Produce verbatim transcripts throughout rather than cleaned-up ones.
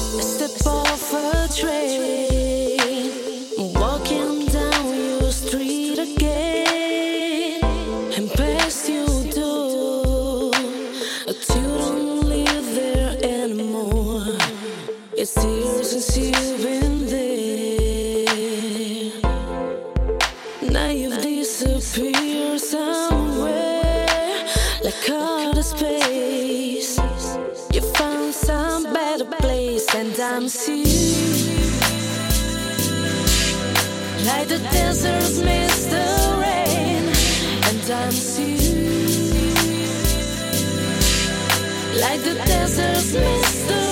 I step off a train, walking down your street again, and past your door, but you don't live there anymore. It's years since you've been there. Now you've disappeared somewhere, like outer space. You found some better place, and I'm seeing like the deserts miss the rain, and I'm seeing like the deserts miss the rain.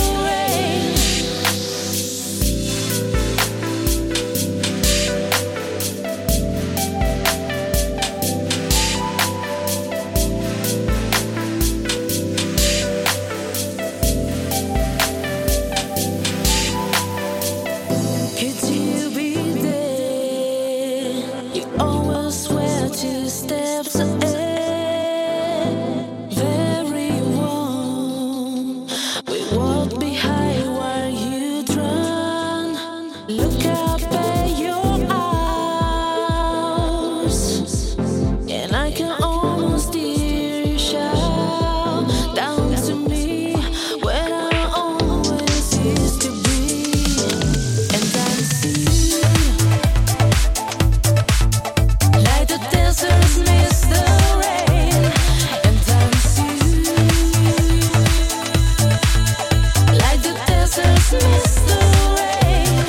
Could you be there? You always swear two steps ahead. Very warm. We walk behind while you drown. Look up at your eyes, and I can almost hear you shout down to me when I always used to be. And I'm seeing like the deserts miss the rain, and I'm seeing like the deserts miss the rain.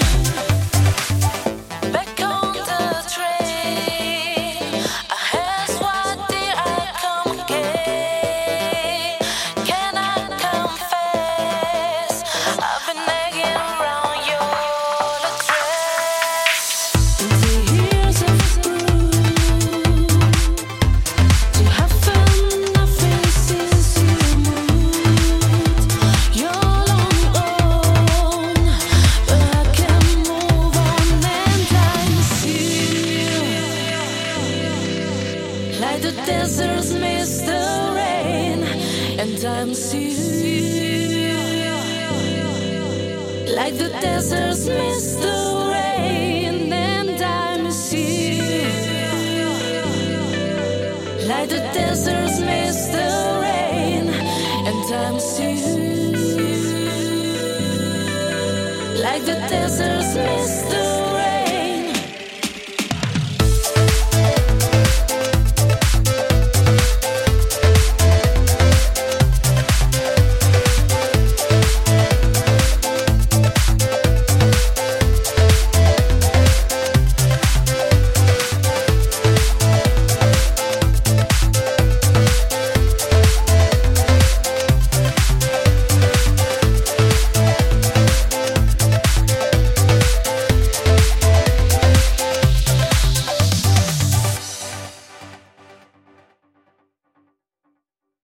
Back on the train, I ask why did I come again? Can I confess? I've been nagging around your address. The years have grown. You haven't nothing since you moved. You're long gone, but I can move on, and I'm seeing like the deserts miss the rain, and I'm seeing like the deserts miss the rain, and I'm seeing like the deserts miss the rain, and I'm seeing like the deserts miss the